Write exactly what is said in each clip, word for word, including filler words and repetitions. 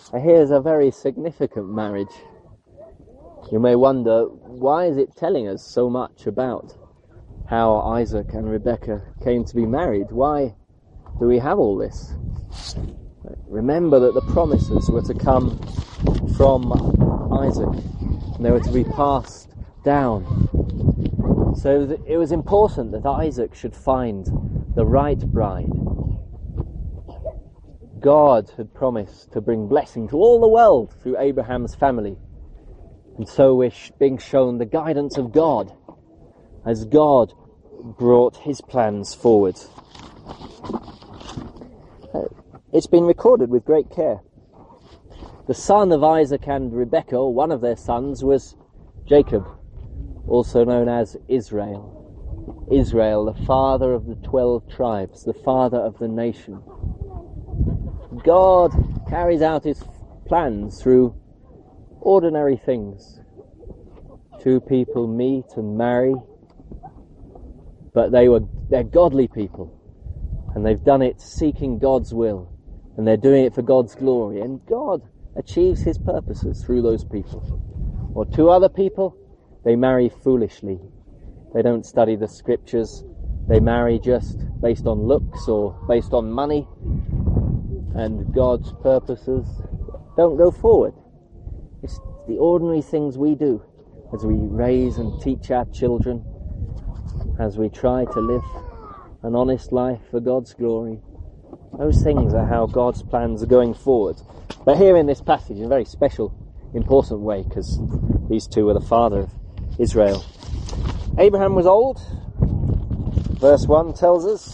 Here's a very significant marriage. You may wonder, why is it telling us so much about how Isaac and Rebekah came to be married? Why do we have all this? Remember that the promises were to come from Isaac, and they were to be passed down. So it was important that Isaac should find the right bride. God had promised to bring blessing to all the world through Abraham's family. And so we're being shown the guidance of God as God brought his plans forward. It's been recorded with great care. The son of Isaac and Rebekah, or one of their sons, was Jacob, also known as Israel. Israel, the father of the twelve tribes, the father of the nation. God carries out his plans through ordinary things. Two people meet and marry, but they were they're godly people, and they've done it seeking God's will, and they're doing it for God's glory, and God achieves his purposes through those people. Or two other people, they marry foolishly. They don't study the scriptures. They marry just based on looks or based on money, and God's purposes don't go forward. It's the ordinary things we do as we raise and teach our children, as we try to live an honest life for God's glory. Those things are how God's plans are going forward. But here in this passage, in a very special, important way, because these two were the father of Israel. Abraham was old, verse one tells us.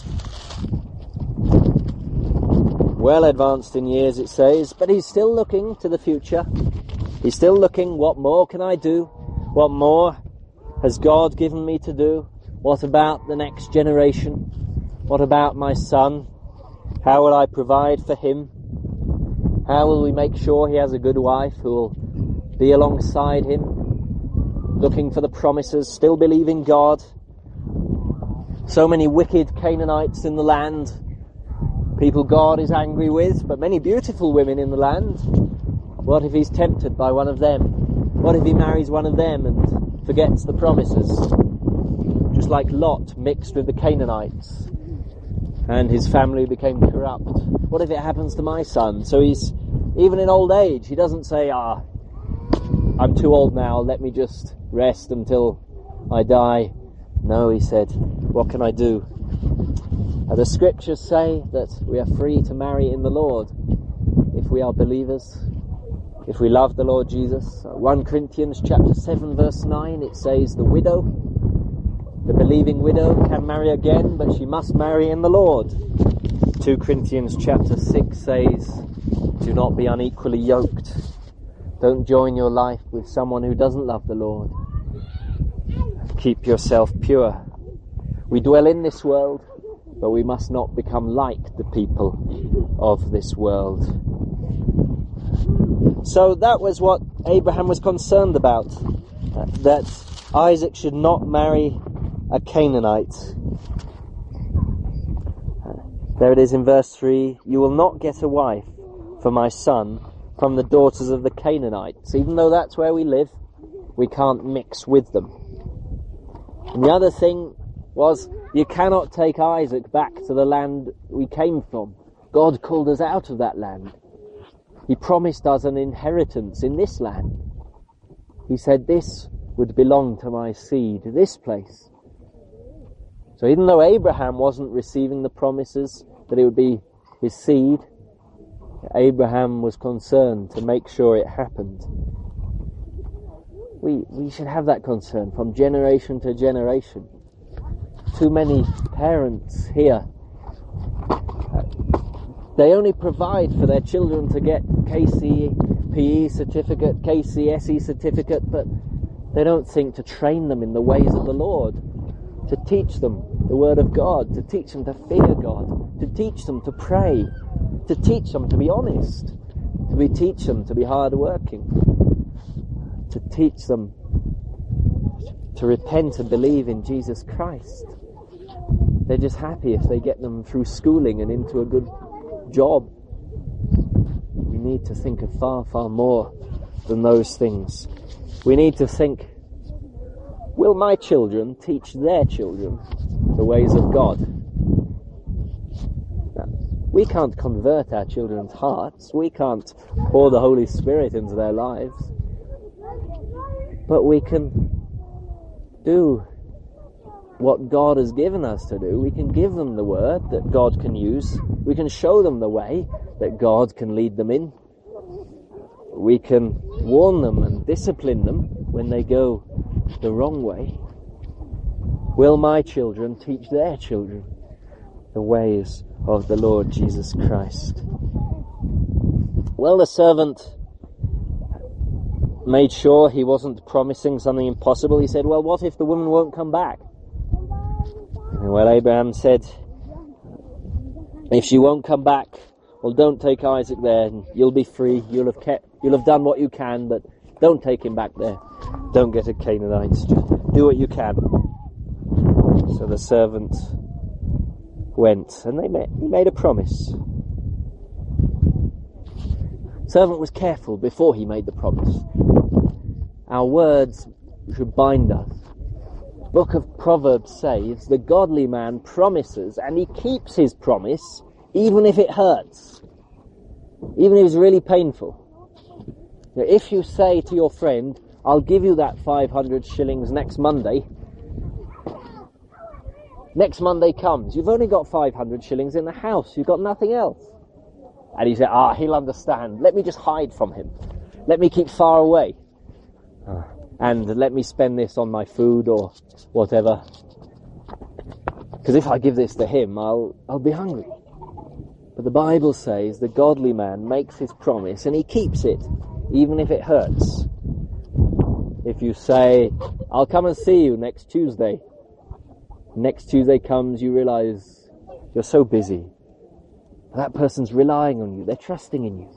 Well advanced in years, it says, but he's still looking to the future. He's still looking, what more can I do? What more has God given me to do? What about the next generation? What about my son? How will I provide for him? How will we make sure he has a good wife who will be alongside him, looking for the promises, still believing God? So many wicked Canaanites in the land, people God is angry with, but many beautiful women in the land. What if he's tempted by one of them? What if he marries one of them and forgets the promises? Just like Lot mixed with the Canaanites and his family became corrupt. What if it happens to my son? So he's, even in old age, he doesn't say, ah, I'm too old now, let me just rest until I die. No, he said, what can I do? Uh, the scriptures say that we are free to marry in the Lord if we are believers, if we love the Lord Jesus. Uh, First Corinthians chapter seven verse nine, it says the widow, the believing widow can marry again, but she must marry in the Lord. Second Corinthians chapter six says, do not be unequally yoked. Don't join your life with someone who doesn't love the Lord. Keep yourself pure. We dwell in this world, but we must not become like the people of this world. So that was what Abraham was concerned about, uh, that Isaac should not marry a Canaanite. Uh, there it is in verse three, you will not get a wife for my son from the daughters of the Canaanites. Even though that's where we live, we can't mix with them. And the other thing was, you cannot take Isaac back to the land we came from. God called us out of that land. He promised us an inheritance in this land. He said this would belong to my seed, this place. So even though Abraham wasn't receiving the promises that it would be his seed, Abraham was concerned to make sure it happened. We, we should have that concern from generation to generation. Too many parents here, uh, they only provide for their children to get K C P E certificate, K C S E certificate, but they don't think to train them in the ways of the Lord, to teach them the Word of God, to teach them to fear God, to teach them to pray, to teach them to be honest, to be teach them to be hard-working, to teach them to repent and believe in Jesus Christ. They're just happy if they get them through schooling and into a good job. We need to think of far, far more than those things. We need to think, will my children teach their children the ways of God? Now, we can't convert our children's hearts. We can't pour the Holy Spirit into their lives. But we can do what God has given us to do. We can give them the word that God can use. We can show them the way that God can lead them in. We can warn them and discipline them when they go the wrong way. Will my children teach their children the ways of the Lord Jesus Christ? Well, the servant made sure he wasn't promising something impossible. He said, well, what if the woman won't come back? And well, Abraham said, if she won't come back, well, don't take Isaac there, and you'll be free. You'll have kept, you'll have done what you can, but don't take him back there. Don't get a Canaanite. Just do what you can. So the servant went, and they made, he made a promise. The servant was careful before he made the promise. Our words should bind us. The book of Proverbs says, the godly man promises, and he keeps his promise, even if it hurts. Even if it's really painful. Now, if you say to your friend, I'll give you that five hundred shillings next Monday, next Monday comes, you've only got five hundred shillings in the house, you've got nothing else. And you say, ah, he'll understand. Let me just hide from him. Let me keep far away. Uh, and let me spend this on my food or whatever. Because if I give this to him, I'll, I'll be hungry. But the Bible says the godly man makes his promise and he keeps it, even if it hurts. If you say, I'll come and see you next Tuesday. Next Tuesday comes, you realize you're so busy. That person's relying on you. They're trusting in you.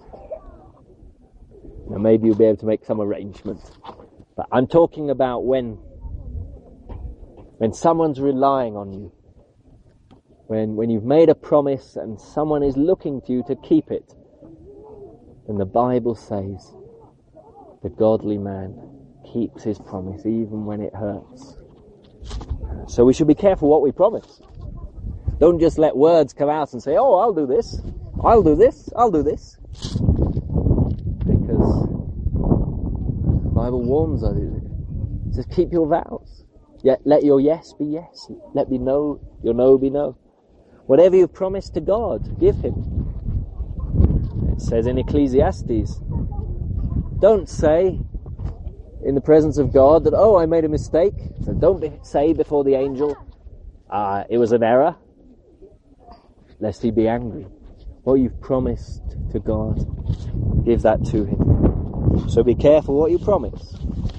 Now maybe you'll be able to make some arrangement. But I'm talking about when, when someone's relying on you. When, when you've made a promise and someone is looking to you to keep it. And the Bible says, the godly man keeps his promise even when it hurts. So we should be careful what we promise. Don't just let words come out and say, oh, I'll do this, I'll do this, I'll do this. Because the Bible warns us, it says, keep your vows. Yet let your yes be yes. Let me know, your no be no. Whatever you promise to God, give him. It says in Ecclesiastes, don't say in the presence of God that, oh, I made a mistake. So don't be, say before the angel, uh, it was an error, lest he be angry. What you've promised to God, give that to him. So be careful what you promise.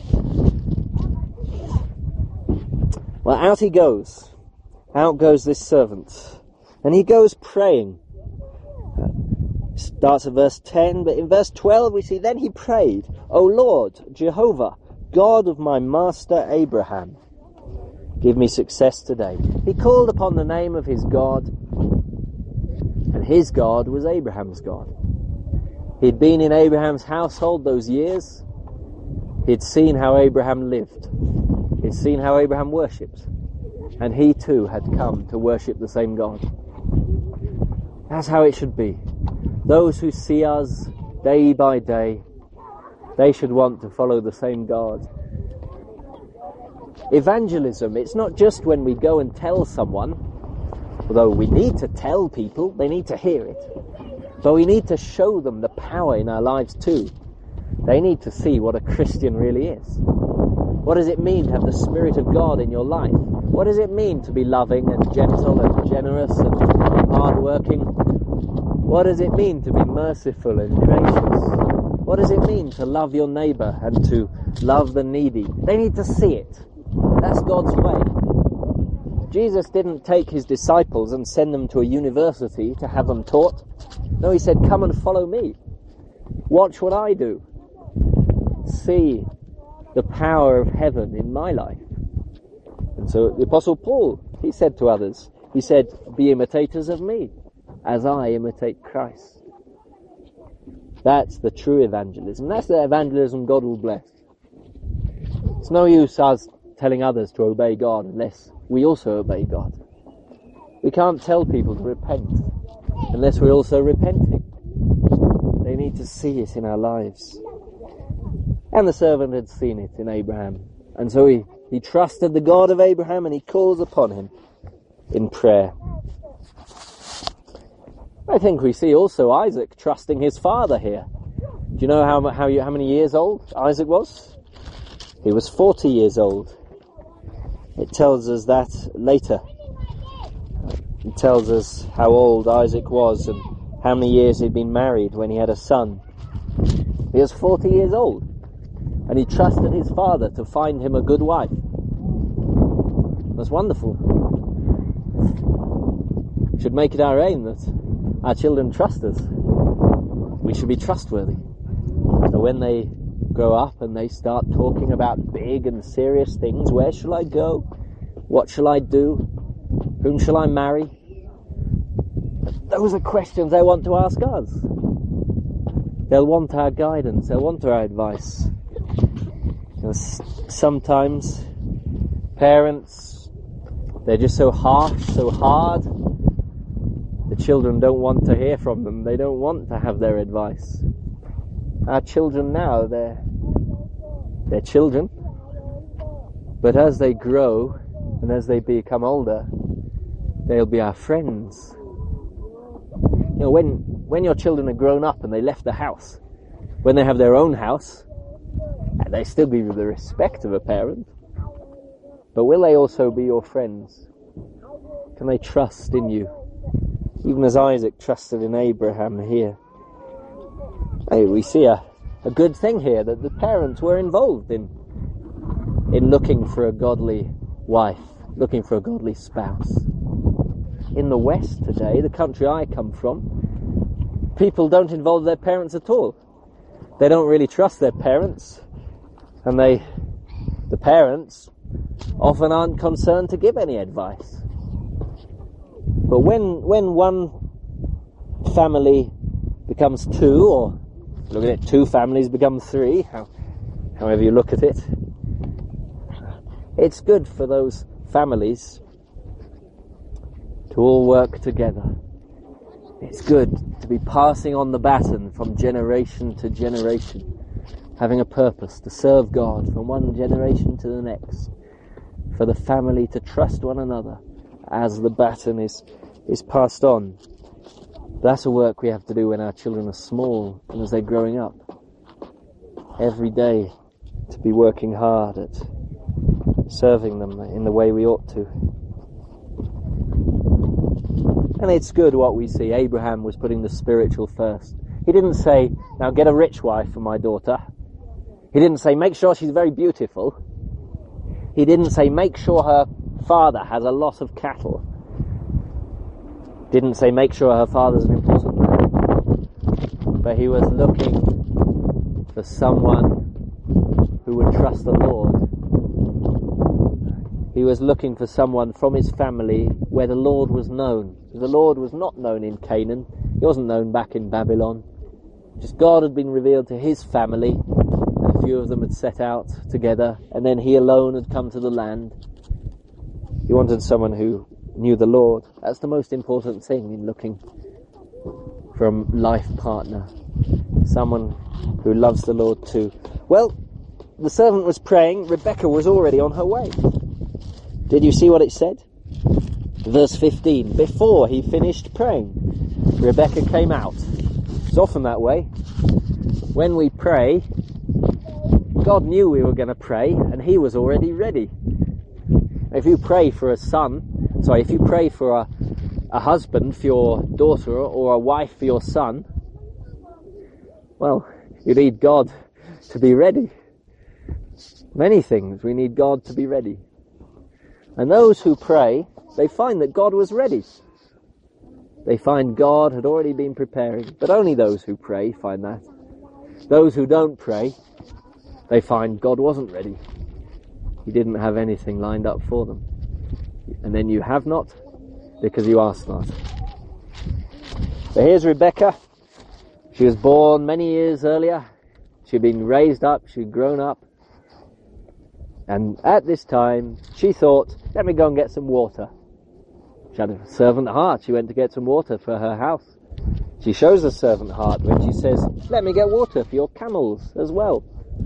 Well, out he goes. Out goes this servant. And he goes praying. Uh, starts at verse ten, but in verse twelve we see, then he prayed, O Lord, Jehovah, God of my master Abraham, give me success today. He called upon the name of his God, and his God was Abraham's God. He'd been in Abraham's household those years. He'd seen how Abraham lived. He'd seen how Abraham worshipped. And he too had come to worship the same God. That's how it should be. Those who see us day by day, they should want to follow the same God. Evangelism, it's not just when we go and tell someone, although we need to tell people, they need to hear it. But we need to show them the power in our lives too. They need to see what a Christian really is. What does it mean to have the Spirit of God in your life? What does it mean to be loving and gentle and generous and hard-working? What does it mean to be merciful and gracious? What does it mean to love your neighbour and to love the needy? They need to see it. That's God's way. Jesus didn't take his disciples and send them to a university to have them taught. No, he said, come and follow me. Watch what I do. See the power of heaven in my life. And so the Apostle Paul, he said to others, he said, be imitators of me, as I imitate Christ. That's the true evangelism. That's the evangelism God will bless. It's no use us telling others to obey God unless we also obey God. We can't tell people to repent unless we're also repenting. They need to see it in our lives. And the servant had seen it in Abraham. And so he, he trusted the God of Abraham, and he calls upon him in prayer. I think we see also Isaac trusting his father here. Do you know how how, you, how many years old Isaac was? He was forty years old. It tells us that later. It tells us how old Isaac was and how many years he'd been married when he had a son. He was forty years old, and he trusted his father to find him a good wife. That's wonderful. We should make it our aim that our children trust us. We should be trustworthy. So when they grow up and they start talking about big and serious things, where shall I go? What shall I do? Whom shall I marry? Those are questions they want to ask us. They'll want our guidance. They'll want our advice. Because sometimes parents, they're just so harsh, so hard. The children don't want to hear from them. They don't want to have their advice. Our children now, they're, they're children. But as they grow and as they become older, they'll be our friends. You know, when, when your children are grown up and they left the house, when they have their own house, they still give you the respect of a parent. But will they also be your friends? Can they trust in you? Even as Isaac trusted in Abraham here. Hey, we see a, a good thing here, that the parents were involved in, in looking for a godly wife, looking for a godly spouse. In the West today, the country I come from, people don't involve their parents at all. They don't really trust their parents, and they, the parents often aren't concerned to give any advice. But when when one family becomes two, or look at it, two families become three, how, however you look at it, it's good for those families to all work together. It's good to be passing on the baton from generation to generation, having a purpose to serve God from one generation to the next, for the family to trust one another as the baton is, is passed on. That's a work we have to do when our children are small and as they're growing up. Every day to be working hard at serving them in the way we ought to. And it's good what we see. Abraham was putting the spiritual first. He didn't say, now get a rich wife for my daughter. He didn't say, make sure she's very beautiful. He didn't say, make sure her father has a lot of cattle. Didn't say, make sure her father's an important man. But he was looking for someone who would trust the Lord. He was looking for someone from his family where the Lord was known. The Lord was not known in Canaan. He wasn't known back in Babylon. Just God had been revealed to his family. A few of them had set out together, and then he alone had come to the land. He wanted someone who knew the Lord. That's the most important thing in looking for a life partner. Someone who loves the Lord too. Well, the servant was praying. Rebecca was already on her way. Did you see what it said? Verse fifteen. Before he finished praying, Rebecca came out. It's often that way. When we pray, God knew we were going to pray, and he was already ready. If you pray for a son, sorry, if you pray for a, a husband for your daughter or a wife for your son, well, you need God to be ready. Many things we need God to be ready. And those who pray, they find that God was ready. They find God had already been preparing. But only those who pray find that. Those who don't pray, they find God wasn't ready. He didn't have anything lined up for them. And then you have not because you ask not. So here's Rebecca. She was born many years earlier. She'd been raised up, she'd grown up. And at this time, she thought, let me go and get some water. She had a servant heart. She went to get some water for her house. She shows a servant heart when she says, let me get water for your camels as well.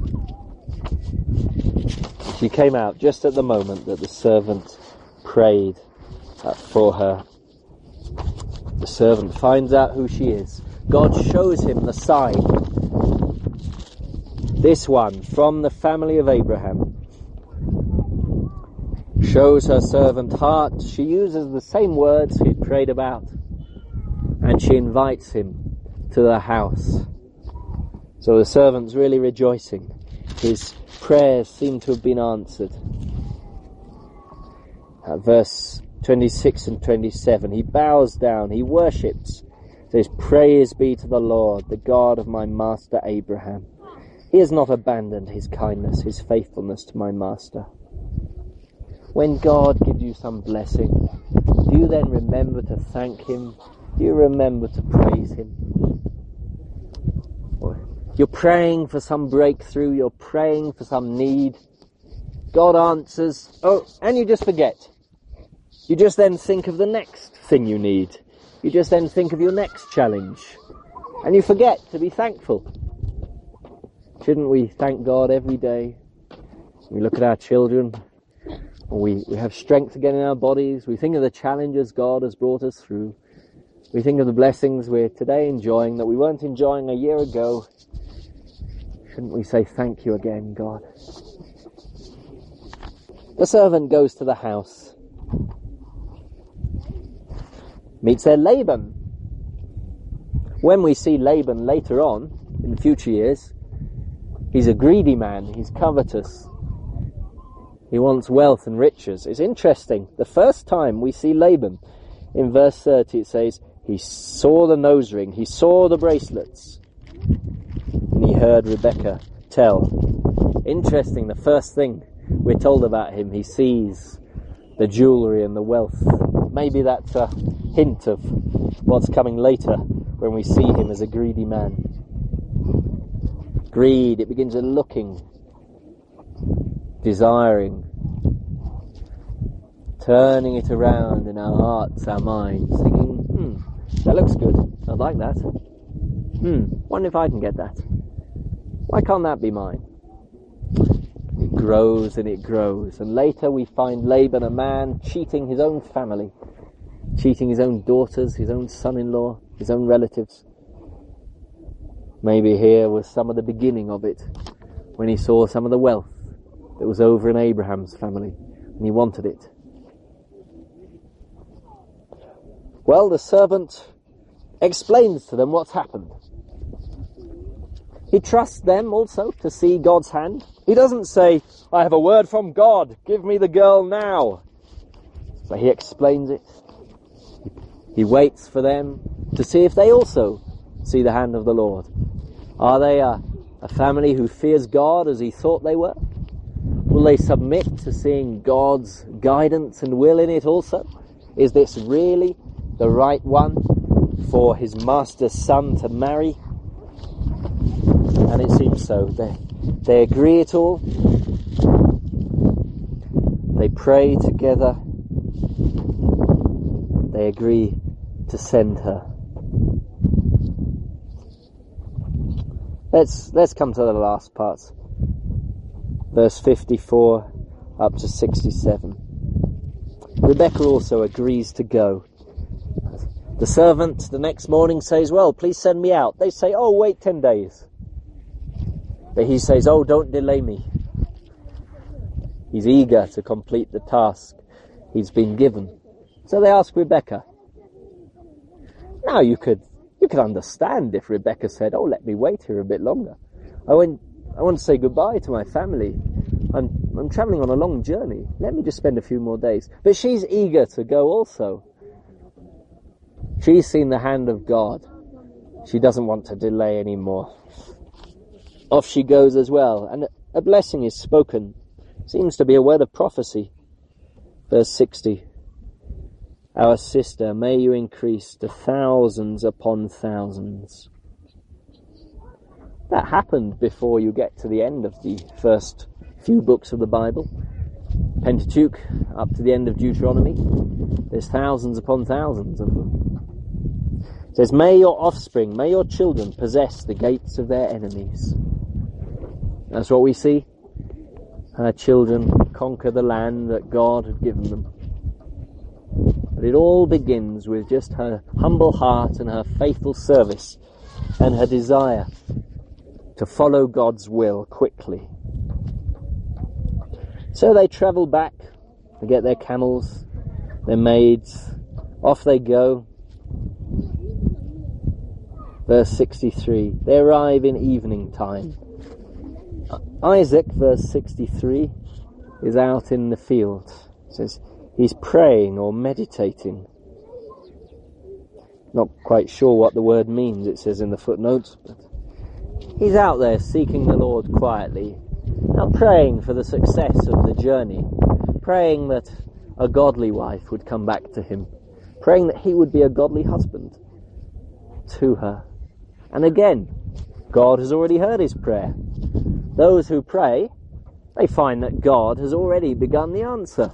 She came out just at the moment that the servant prayed uh, for her. The servant finds out who she is. God shows him the sign. This one, from the family of Abraham, shows her servant heart. She uses the same words he prayed about, and she invites him to the house. So the servant's really rejoicing. His prayers seem to have been answered. At verse twenty-six and twenty-seven, he bows down, he worships, says, praise be to the Lord, the God of my master Abraham. He has not abandoned his kindness, his faithfulness to my master. When God gives you some blessing, do you then remember to thank him? Do you remember to praise him? Or you're praying for some breakthrough, you're praying for some need. God answers, oh, and you just forget. You just then think of the next thing you need. You just then think of your next challenge. And you forget to be thankful. Shouldn't we thank God every day? We look at our children, we, we have strength again in our bodies, we think of the challenges God has brought us through, we think of the blessings we're today enjoying that we weren't enjoying a year ago. Shouldn't we say thank you again, God? The servant goes to the house, meets there Laban. When we see Laban later on, in future years, he's a greedy man, he's covetous. He wants wealth and riches. It's interesting. The first time we see Laban, in verse thirty, it says, he saw the nose ring, he saw the bracelets, and he heard Rebekah tell. Interesting, the first thing we're told about him, he sees the jewellery and the wealth. Maybe that's a hint of what's coming later when we see him as a greedy man. Greed, it begins with looking, desiring, turning it around in our hearts, our minds, thinking, hmm, that looks good, I'd like that. Hmm, wonder if I can get that. Why can't that be mine? It grows and it grows, and later we find Laban, a man cheating his own family, cheating his own daughters, his own son-in-law, his own relatives. Maybe here was some of the beginning of it, when he saw some of the wealth that was over in Abraham's family, and he wanted it. Well, the servant explains to them what's happened. He trusts them also to see God's hand. He doesn't say, I have a word from God, give me the girl now. But he explains it. He waits for them to see if they also see the hand of the Lord. Are they a, a family who fears God as he thought they were? Will they submit to seeing God's guidance and will in it also? Is this really the right one for his master's son to marry? And it seems so. They, they agree it all. They pray together. They agree to send her. Let's let's come to the last parts. Verse fifty-four up to sixty-seven. Rebekah also agrees to go. The servant the next morning says, well, please send me out. They say, oh, wait ten days. But he says, oh, don't delay me. He's eager to complete the task he's been given. So they ask Rebekah. Now you could you could understand if Rebekah said, oh, let me wait here a bit longer. I want, I want to say goodbye to my family. I'm, I'm travelling on a long journey. Let me just spend a few more days. But she's eager to go also. She's seen the hand of God. She doesn't want to delay anymore. Off she goes as well. And a blessing is spoken. Seems to be a word of prophecy. Verse sixty. Our sister, may you increase to thousands upon thousands. That happened before you get to the end of the first few books of the Bible. Pentateuch, up to the end of Deuteronomy. There's thousands upon thousands of them. It says, may your offspring, may your children possess the gates of their enemies. That's what we see. Her children conquer the land that God had given them. But it all begins with just her humble heart and her faithful service and her desire to follow God's will quickly. So they travel back, they get their camels, their maids, off they go. Verse sixty-three, they arrive in evening time. Isaac, verse sixty-three, is out in the field. It says he's praying or meditating. Not quite sure what the word means, it says in the footnotes, but he's out there seeking the Lord quietly, now praying for the success of the journey, praying that a godly wife would come back to him, praying that he would be a godly husband to her. And again, God has already heard his prayer. Those who pray, they find that God has already begun the answer.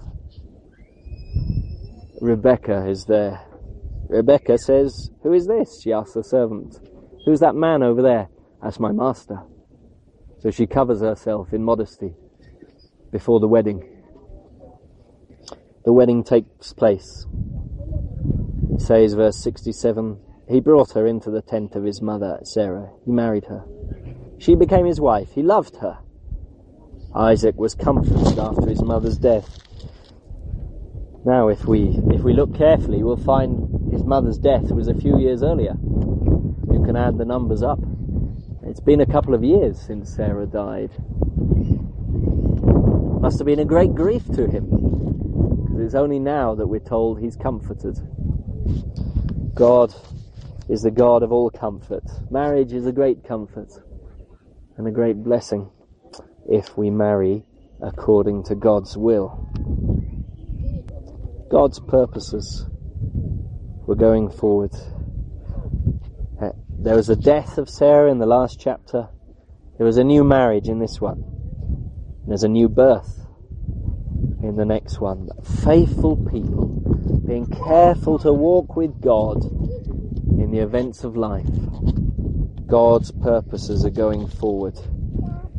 Rebecca is there. Rebecca says, who is this? She asks the servant. Who's that man over there? That's my master. So she covers herself in modesty before the wedding. The wedding takes place. It says, verse sixty-seven, he brought her into the tent of his mother, Sarah. He married her. She became his wife. He loved her. Isaac was comforted after his mother's death. Now, if we if we look carefully, we'll find his mother's death was a few years earlier. You can add the numbers up. It's been a couple of years since Sarah died. Must have been a great grief to him, because it's only now that we're told he's comforted. God is the God of all comfort. Marriage is a great comfort and a great blessing if we marry according to God's will. God's purposes were going forward. There was a death of Sarah in the last chapter. There was a new marriage in this one. There's a new birth in the next one. Faithful people being careful to walk with God in the events of life. God's purposes are going forward.